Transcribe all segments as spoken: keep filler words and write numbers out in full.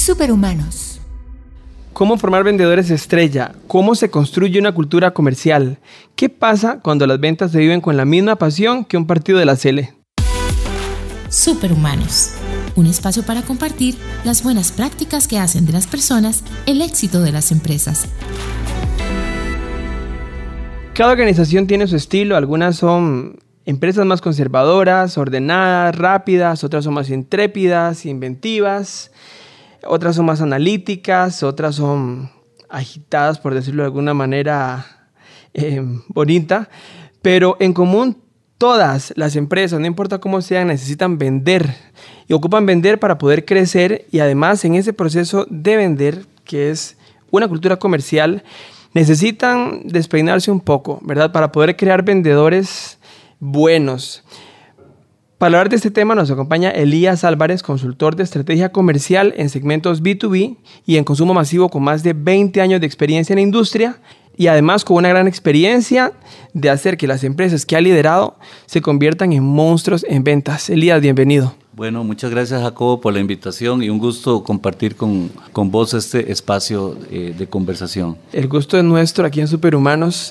Superhumanos. ¿Cómo formar vendedores estrella? ¿Cómo se construye una cultura comercial? ¿Qué pasa cuando las ventas se viven con la misma pasión que un partido de la C L? Superhumanos. Un espacio para compartir las buenas prácticas que hacen de las personas el éxito de las empresas. Cada organización tiene su estilo. Algunas son empresas más conservadoras, ordenadas, rápidas. Otras son más intrépidas, inventivas. Otras son más analíticas. Otras son agitadas, por decirlo de alguna manera eh, bonita. Pero en común, todas las empresas, no importa cómo sean, necesitan vender. Y ocupan vender para poder crecer. Y además, en ese proceso de vender, que es una cultura comercial, necesitan despeinarse un poco, ¿verdad? Para poder crear vendedores buenos. Para hablar de este tema nos acompaña Elías Álvarez, consultor de estrategia comercial en segmentos B dos B y en consumo masivo con más de veinte años de experiencia en la industria y además con una gran experiencia de hacer que las empresas que ha liderado se conviertan en monstruos en ventas. Elías, bienvenido. Bueno, muchas gracias, Jacobo, por la invitación y un gusto compartir con, con vos este espacio eh, de conversación. El gusto es nuestro aquí en Superhumanos.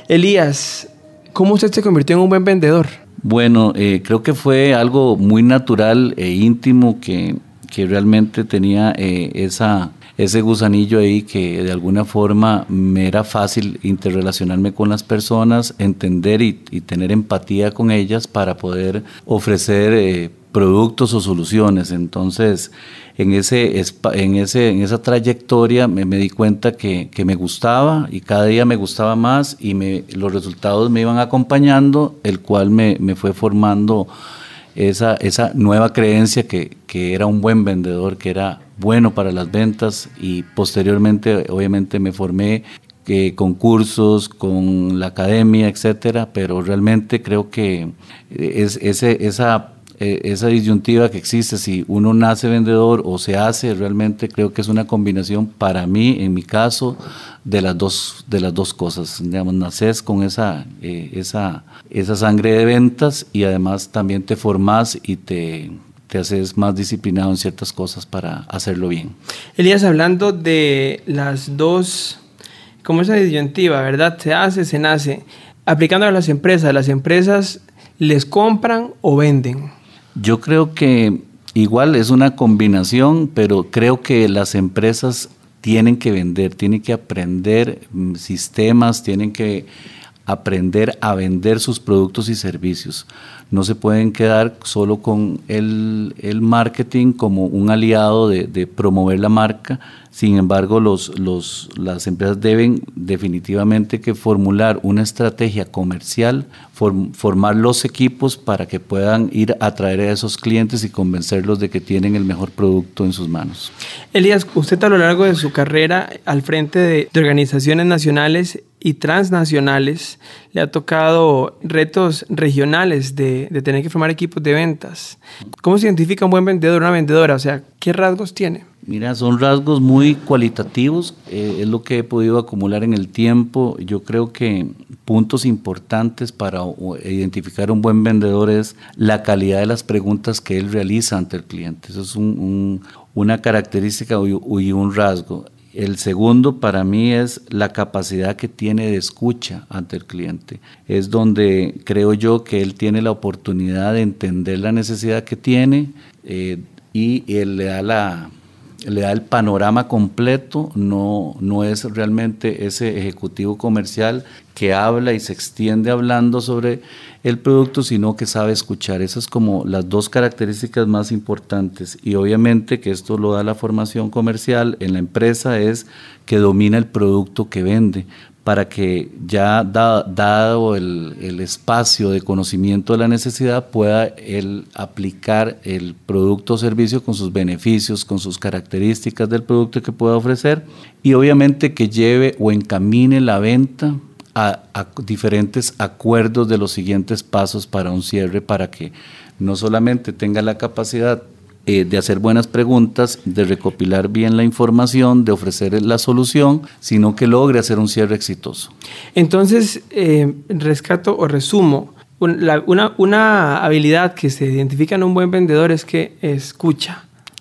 Elías, ¿cómo usted se convirtió en un buen vendedor? Bueno, eh, creo que fue algo muy natural e íntimo que, que realmente tenía eh, esa, ese gusanillo ahí que de alguna forma me era fácil interrelacionarme con las personas, entender y, y tener empatía con ellas para poder ofrecer eh, productos o soluciones. Entonces, en ese en ese en esa trayectoria me, me di cuenta que, que me gustaba y cada día me gustaba más y me, los resultados me iban acompañando, el cual me, me fue formando esa, esa nueva creencia que, que era un buen vendedor, que era bueno para las ventas y posteriormente obviamente me formé que con cursos, con la academia, etcétera, pero realmente creo que es, ese, esa esa disyuntiva que existe, si uno nace vendedor o se hace, realmente creo que es una combinación para mí, en mi caso, de las dos, de las dos cosas. Digamos, naces con esa, eh, esa, esa sangre de ventas y además también te formas y te, te haces más disciplinado en ciertas cosas para hacerlo bien. Elías, hablando de las dos, como esa disyuntiva, ¿verdad? Se hace, se nace. Aplicando a las empresas, ¿las empresas les compran o venden? Yo creo que igual es una combinación, pero creo que las empresas tienen que vender, tienen que aprender sistemas, tienen que aprender a vender sus productos y servicios. No se pueden quedar solo con el, el marketing como un aliado de, de promover la marca. Sin embargo, los, los, las empresas deben definitivamente que formular una estrategia comercial, form, formar los equipos para que puedan ir a atraer a esos clientes y convencerlos de que tienen el mejor producto en sus manos. Elías, usted a lo largo de su carrera al frente de, de organizaciones nacionales y transnacionales le ha tocado retos regionales de, de tener que formar equipos de ventas. ¿Cómo se identifica un buen vendedor, una vendedora? O sea, ¿qué rasgos tiene? Mira, son rasgos muy cualitativos, eh, es lo que he podido acumular en el tiempo. Yo creo que puntos importantes para o, identificar un buen vendedor es la calidad de las preguntas que él realiza ante el cliente. Eso es un, un, una característica y, y un rasgo. El segundo para mí es la capacidad que tiene de escucha ante el cliente. Es donde creo yo que él tiene la oportunidad de entender la necesidad que tiene eh, y él le da la... le da el panorama completo, no, no es realmente ese ejecutivo comercial que habla y se extiende hablando sobre el producto, sino que sabe escuchar. Esas son como las dos características más importantes y obviamente que esto lo da la formación comercial en la empresa es que domina el producto que vende, para que ya da, dado el, el espacio de conocimiento de la necesidad pueda él aplicar el producto o servicio con sus beneficios, con sus características del producto que pueda ofrecer y obviamente que lleve o encamine la venta a, a diferentes acuerdos de los siguientes pasos para un cierre, para que no solamente tenga la capacidad Eh, de hacer buenas preguntas, de recopilar bien la información, de ofrecer la solución, sino que logre hacer un cierre exitoso. Entonces, eh, rescato o resumo, un, la, una, una habilidad que se identifica en un buen vendedor es que escucha.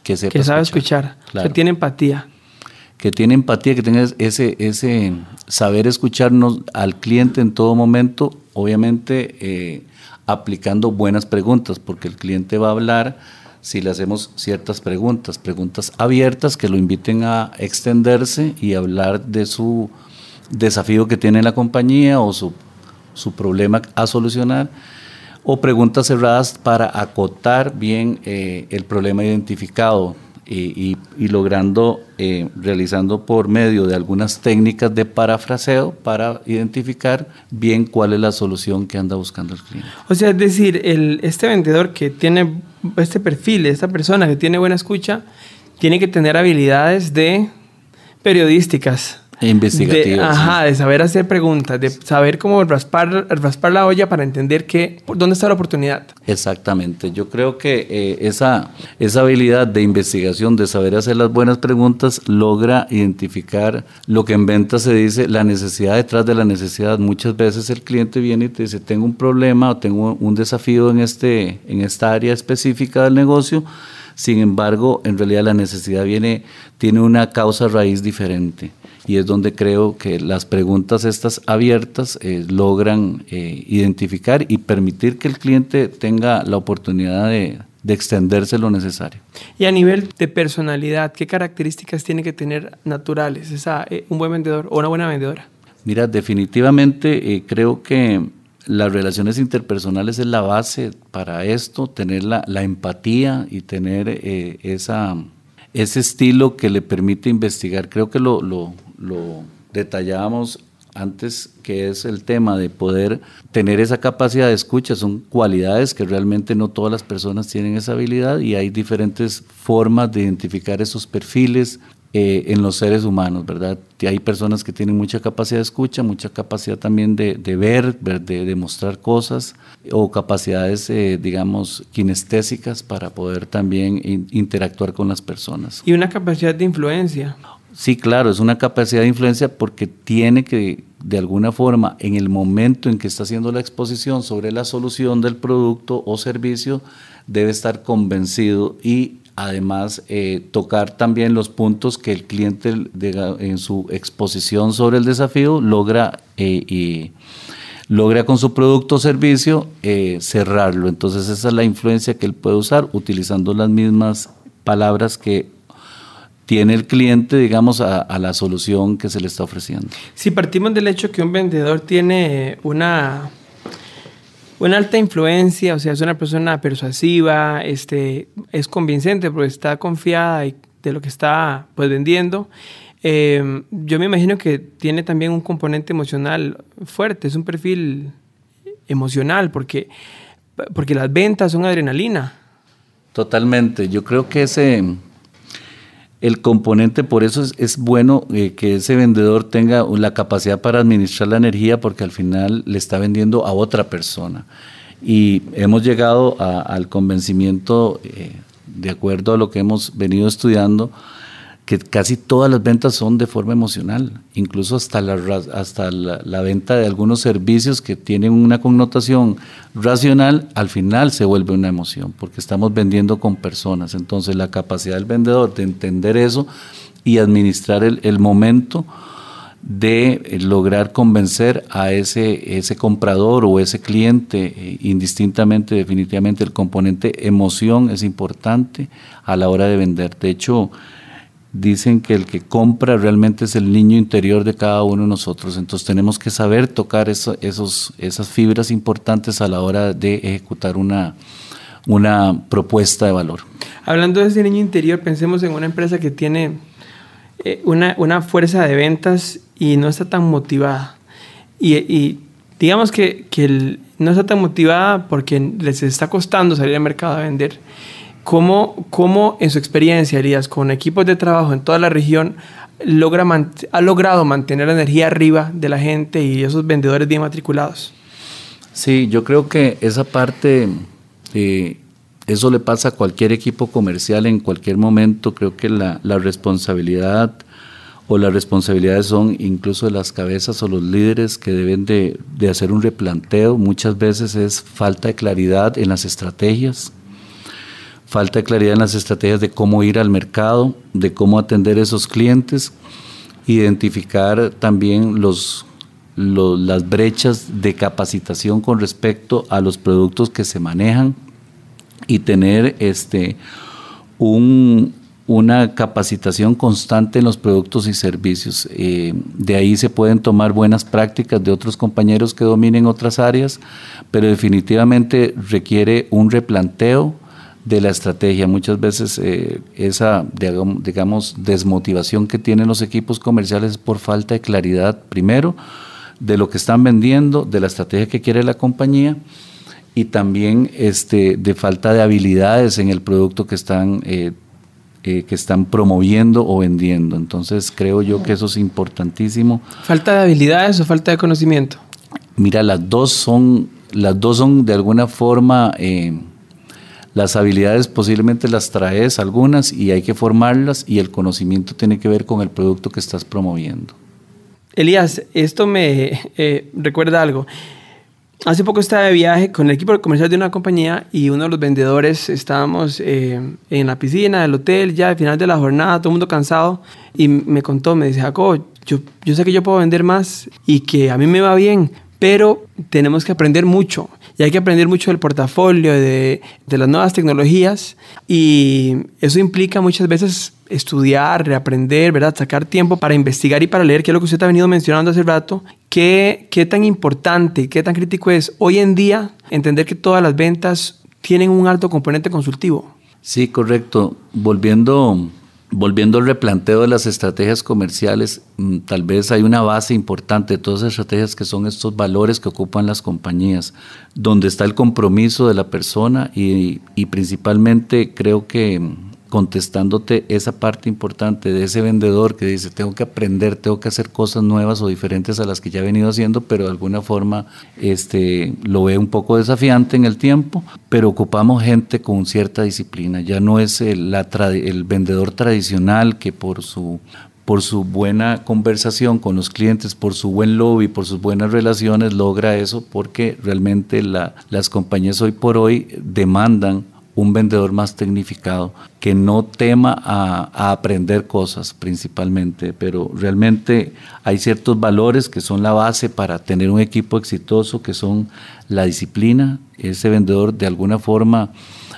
que sepa que sabe escuchar, escuchar, claro. que tiene empatía. Que tiene empatía, que tenga ese, ese saber escucharnos al cliente en todo momento, obviamente eh, aplicando buenas preguntas, porque el cliente va a hablar si le hacemos ciertas preguntas, preguntas abiertas que lo inviten a extenderse y hablar de su desafío que tiene la compañía o su, su problema a solucionar, o preguntas cerradas para acotar bien eh, el problema identificado. Y, y, y logrando, eh, realizando por medio de algunas técnicas de parafraseo para identificar bien cuál es la solución que anda buscando el cliente. O sea, es decir, el, este vendedor que tiene este perfil, esta persona que tiene buena escucha, tiene que tener habilidades de periodísticas. Investigativas. De, ajá, sí. de saber hacer preguntas, de saber cómo raspar, raspar la olla para entender que, dónde está la oportunidad. Exactamente. Yo creo que eh, esa, esa habilidad de investigación, de saber hacer las buenas preguntas, logra identificar lo que en venta se dice, la necesidad detrás de la necesidad. Muchas veces el cliente viene y te dice, tengo un problema o tengo un desafío en, este, en esta área específica del negocio. Sin embargo, en realidad la necesidad viene, tiene una causa raíz diferente. Y es donde creo que las preguntas estas abiertas eh, logran eh, identificar y permitir que el cliente tenga la oportunidad de, de extenderse lo necesario. Y a nivel de personalidad, ¿qué características tiene que tener naturales esa, eh, un buen vendedor o una buena vendedora? Mira, definitivamente eh, creo que las relaciones interpersonales es la base para esto, tener la, la empatía y tener eh, esa, ese estilo que le permite investigar. Creo que lo, lo, lo detallábamos antes, que es el tema de poder tener esa capacidad de escucha. Son cualidades que realmente no todas las personas tienen esa habilidad y hay diferentes formas de identificar esos perfiles eh, en los seres humanos, ¿verdad? Hay personas que tienen mucha capacidad de escucha, mucha capacidad también de, de ver, de, de mostrar cosas o capacidades, eh, digamos, kinestésicas para poder también in, interactuar con las personas. Y una capacidad de influencia. Sí, claro, es una capacidad de influencia porque tiene que, de alguna forma, en el momento en que está haciendo la exposición sobre la solución del producto o servicio, debe estar convencido y además eh, tocar también los puntos que el cliente de, en su exposición sobre el desafío logra eh, y logra con su producto o servicio eh, cerrarlo. Entonces esa es la influencia que él puede usar utilizando las mismas palabras que tiene el cliente, digamos, a, a la solución que se le está ofreciendo. Si partimos del hecho que un vendedor tiene una, una alta influencia, o sea, es una persona persuasiva, este, es convincente porque está confiada de lo que está pues, vendiendo, eh, yo me imagino que tiene también un componente emocional fuerte, es un perfil emocional porque, porque las ventas son adrenalina. Totalmente, yo creo que ese... El componente, por eso es, es bueno eh, que ese vendedor tenga la capacidad para administrar la energía porque al final le está vendiendo a otra persona. Y hemos llegado a, al convencimiento, eh, de acuerdo a lo que hemos venido estudiando, que casi todas las ventas son de forma emocional, incluso hasta la, hasta la, la venta de algunos servicios que tienen una connotación racional, al final se vuelve una emoción, porque estamos vendiendo con personas. Entonces la capacidad del vendedor de entender eso y administrar el, el momento de lograr convencer a ese, ese comprador o ese cliente, eh, indistintamente, definitivamente el componente emoción es importante a la hora de vender. De hecho, dicen que el que compra realmente es el niño interior de cada uno de nosotros, entonces tenemos que saber tocar eso, esos, esas fibras importantes a la hora de ejecutar una, una propuesta de valor. Hablando de ese niño interior, pensemos en una empresa que tiene eh, una, una fuerza de ventas y no está tan motivada. Y, y digamos que, que el, no está tan motivada porque les está costando salir al mercado a vender. ¿Cómo, ¿Cómo en su experiencia, Elías, con equipos de trabajo en toda la región, logra ha logrado mantener la energía arriba de la gente y esos vendedores bien matriculados? Sí, yo creo que esa parte, eh, eso le pasa a cualquier equipo comercial en cualquier momento. Creo que la, la responsabilidad o las responsabilidades son incluso de las cabezas o los líderes que deben de, de hacer un replanteo. Muchas veces es falta de claridad en las estrategias, falta de claridad en las estrategias de cómo ir al mercado, de cómo atender a esos clientes, identificar también los, los, las brechas de capacitación con respecto a los productos que se manejan y tener este, un, una capacitación constante en los productos y servicios. Eh, de ahí se pueden tomar buenas prácticas de otros compañeros que dominen otras áreas, pero definitivamente requiere un replanteo de la estrategia. Muchas veces eh, esa, digamos, desmotivación que tienen los equipos comerciales es por falta de claridad, primero, de lo que están vendiendo, de la estrategia que quiere la compañía, y también este, de falta de habilidades en el producto que están, eh, eh, que están promoviendo o vendiendo. Entonces creo yo que eso es importantísimo. ¿Falta de habilidades o falta de conocimiento? Mira, las dos son, las dos son de alguna forma, eh, las habilidades posiblemente las traes algunas y hay que formarlas, y el conocimiento tiene que ver con el producto que estás promoviendo. Elías, esto me eh, recuerda algo. Hace poco estaba de viaje con el equipo comercial de una compañía y uno de los vendedores, estábamos eh, en la piscina del hotel ya al final de la jornada, todo el mundo cansado, y me contó, me dice, Jacob, yo, yo sé que yo puedo vender más y que a mí me va bien, pero tenemos que aprender mucho y hay que aprender mucho del portafolio, de, de las nuevas tecnologías, y eso implica muchas veces estudiar, reaprender, ¿verdad? Sacar tiempo para investigar y para leer, que es lo que usted ha venido mencionando hace rato. ¿Qué, qué tan importante, qué tan crítico es hoy en día entender que todas las ventas tienen un alto componente consultivo? Sí, correcto. Volviendo... Volviendo al replanteo de las estrategias comerciales, tal vez hay una base importante de todas las estrategias que son estos valores que ocupan las compañías, donde está el compromiso de la persona y, y principalmente creo que contestándote esa parte importante de ese vendedor que dice, tengo que aprender, tengo que hacer cosas nuevas o diferentes a las que ya he venido haciendo, pero de alguna forma este, lo ve un poco desafiante en el tiempo, pero ocupamos gente con cierta disciplina. Ya no es el, la, el vendedor tradicional que por su... por su buena conversación con los clientes, por su buen lobby, por sus buenas relaciones, logra eso, porque realmente la, las compañías hoy por hoy demandan un vendedor más tecnificado, que no tema a, a aprender cosas principalmente, pero realmente hay ciertos valores que son la base para tener un equipo exitoso, que son la disciplina. Ese vendedor de alguna forma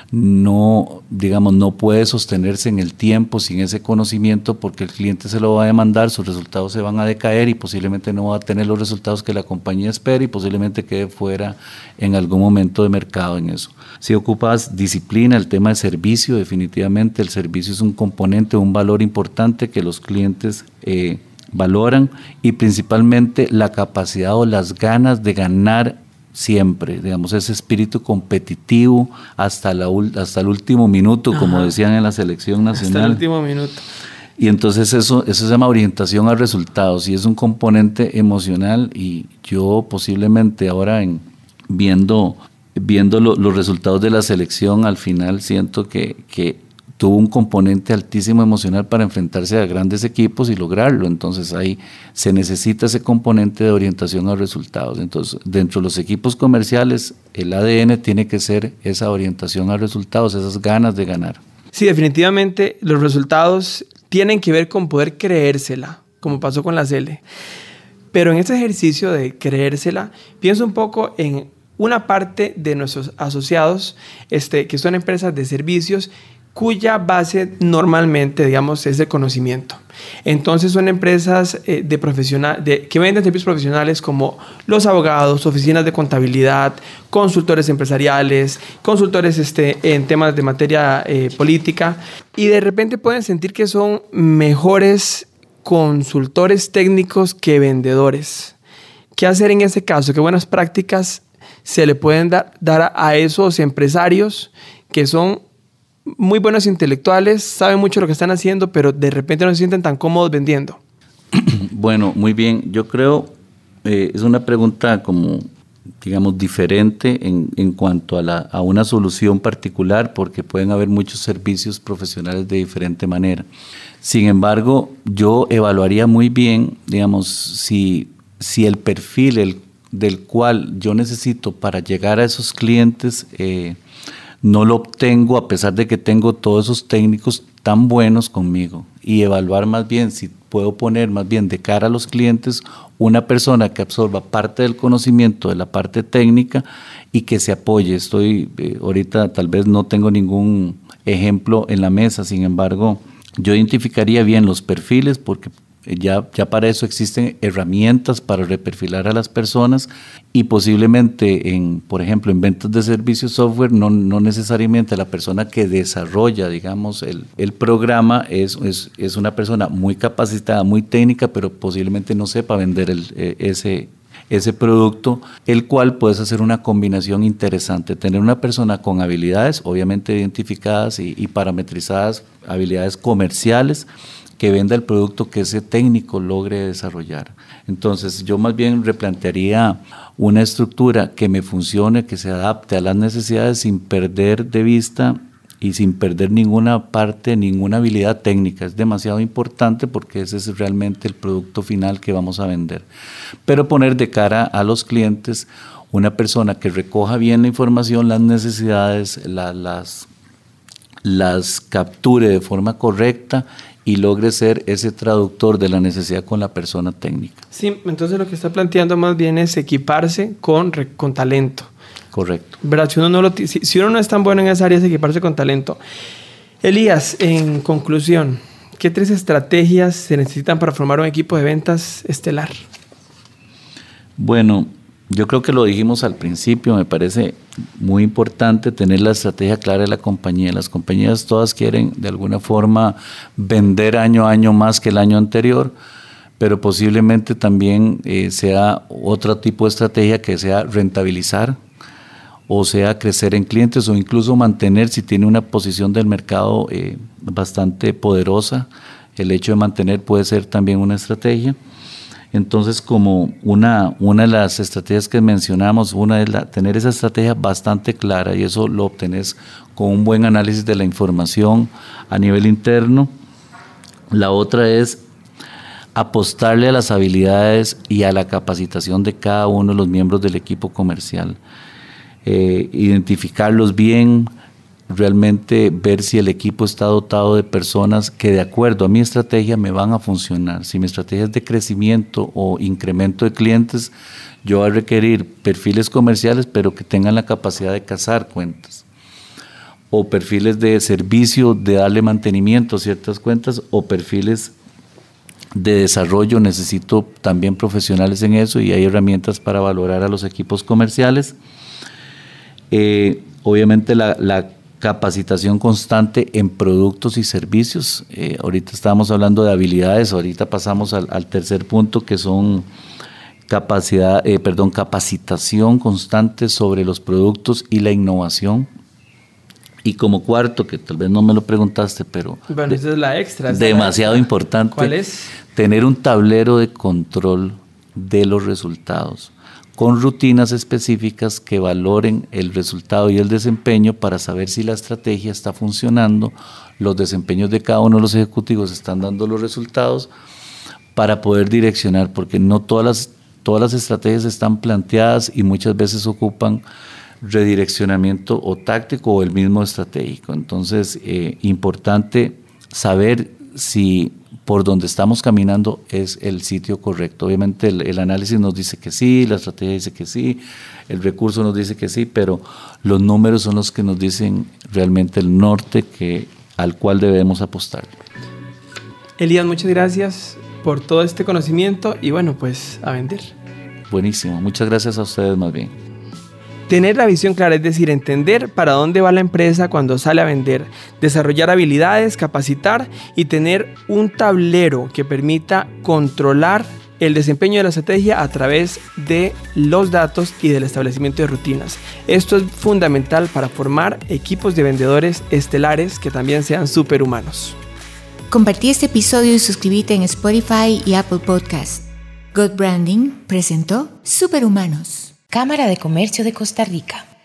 no, digamos, no puede sostenerse en el tiempo sin ese conocimiento, porque el cliente se lo va a demandar, sus resultados se van a decaer y posiblemente no va a tener los resultados que la compañía espera y posiblemente quede fuera en algún momento de mercado en eso. Si ocupas disciplina, el tema de servicio, definitivamente el servicio es un componente, un valor importante que los clientes eh, valoran, y principalmente la capacidad o las ganas de ganar siempre, digamos, ese espíritu competitivo hasta, la, hasta el último minuto, Ajá. como decían en la selección nacional. Hasta el último minuto. Y entonces eso, eso se llama orientación a resultados y es un componente emocional, y yo posiblemente ahora en, viendo, viendo lo, los resultados de la selección al final siento que, que tuvo un componente altísimo emocional para enfrentarse a grandes equipos y lograrlo. Entonces ahí se necesita ese componente de orientación a resultados. Entonces dentro de los equipos comerciales el A D N tiene que ser esa orientación a resultados, esas ganas de ganar. Sí, definitivamente los resultados tienen que ver con poder creérsela, como pasó con la Cele. Pero en este ejercicio de creérsela, pienso un poco en una parte de nuestros asociados, este, que son empresas de servicios, cuya base normalmente, digamos, es de conocimiento. Entonces son empresas eh, de profesional, de, que venden servicios profesionales como los abogados, oficinas de contabilidad, consultores empresariales, consultores este, en temas de materia eh, política, y de repente pueden sentir que son mejores consultores técnicos que vendedores. ¿Qué hacer en ese caso? ¿Qué buenas prácticas se le pueden dar, dar a esos empresarios que son muy buenos intelectuales, saben mucho lo que están haciendo, pero de repente no se sienten tan cómodos vendiendo? Bueno, muy bien. Yo creo, eh, es una pregunta como, digamos, diferente en, en cuanto a, la, a una solución particular, porque pueden haber muchos servicios profesionales de diferente manera. Sin embargo, yo evaluaría muy bien, digamos, si, si el perfil el, del cual yo necesito para llegar a esos clientes eh, no lo obtengo a pesar de que tengo todos esos técnicos tan buenos conmigo, y evaluar más bien si puedo poner más bien de cara a los clientes una persona que absorba parte del conocimiento de la parte técnica y que se apoye. Estoy eh, ahorita tal vez no tengo ningún ejemplo en la mesa, sin embargo yo identificaría bien los perfiles porque Ya, ya para eso existen herramientas para reperfilar a las personas, y posiblemente, en, por ejemplo, en ventas de servicios software, no, no necesariamente la persona que desarrolla, digamos, el, el programa es, es, es una persona muy capacitada, muy técnica, pero posiblemente no sepa vender el, ese, ese producto, el cual puedes hacer una combinación interesante, tener una persona con habilidades, obviamente identificadas y, y parametrizadas, habilidades comerciales, que venda el producto que ese técnico logre desarrollar. Entonces yo más bien replantearía una estructura que me funcione, que se adapte a las necesidades sin perder de vista y sin perder ninguna parte, ninguna habilidad técnica. Es demasiado importante porque ese es realmente el producto final que vamos a vender. Pero poner de cara a los clientes una persona que recoja bien la información, las necesidades, la, las, las capture de forma correcta y logre ser ese traductor de la necesidad con la persona técnica. Sí, entonces lo que está planteando más bien es equiparse con, con talento. Correcto. ¿Verdad? Si uno, no lo, si, si uno no es tan bueno en esa área, es equiparse con talento. Elías, en conclusión, ¿qué tres estrategias se necesitan para formar un equipo de ventas estelar? Bueno, yo creo que lo dijimos al principio, me parece muy importante tener la estrategia clara de la compañía. Las compañías todas quieren de alguna forma vender año a año más que el año anterior, pero posiblemente también eh, sea otro tipo de estrategia que sea rentabilizar, o sea crecer en clientes, o incluso mantener, si tiene una posición del mercado eh, bastante poderosa, el hecho de mantener puede ser también una estrategia. Entonces, como una, una de las estrategias que mencionamos, una es la, tener esa estrategia bastante clara, y eso lo obtenés con un buen análisis de la información a nivel interno. La otra es apostarle a las habilidades y a la capacitación de cada uno de los miembros del equipo comercial. Eh, identificarlos bien, realmente ver si el equipo está dotado de personas que de acuerdo a mi estrategia me van a funcionar. Si mi estrategia es de crecimiento o incremento de clientes, yo voy a requerir perfiles comerciales pero que tengan la capacidad de cazar cuentas, o perfiles de servicio, de darle mantenimiento a ciertas cuentas, o perfiles de desarrollo. Necesito también profesionales en eso, y hay herramientas para valorar a los equipos comerciales. Eh, obviamente la, la capacitación constante en productos y servicios. Eh, ahorita estábamos hablando de habilidades, ahorita pasamos al, al tercer punto, que son capacidad, eh, perdón, capacitación constante sobre los productos y la innovación. Y como cuarto, que tal vez no me lo preguntaste, pero bueno, esa es la extra. Demasiado la extra. importante. ¿Cuál es? Tener un tablero de control de los resultados, con rutinas específicas que valoren el resultado y el desempeño para saber si la estrategia está funcionando, los desempeños de cada uno de los ejecutivos están dando los resultados, para poder direccionar, porque no todas las, todas las estrategias están planteadas y muchas veces ocupan redireccionamiento o táctico o el mismo estratégico. Entonces, eh, importante saber si por donde estamos caminando es el sitio correcto. Obviamente el, el análisis nos dice que sí, la estrategia dice que sí, el recurso nos dice que sí, pero los números son los que nos dicen realmente el norte que, al cual debemos apostar. Elías, muchas gracias por todo este conocimiento y bueno, pues a vender. Buenísimo, muchas gracias a ustedes más bien. Tener la visión clara, es decir, entender para dónde va la empresa cuando sale a vender, desarrollar habilidades, capacitar y tener un tablero que permita controlar el desempeño de la estrategia a través de los datos y del establecimiento de rutinas. Esto es fundamental para formar equipos de vendedores estelares que también sean superhumanos. Compartí este episodio y suscríbete en Spotify y Apple Podcast. Good Branding presentó Superhumanos. Cámara de Comercio de Costa Rica.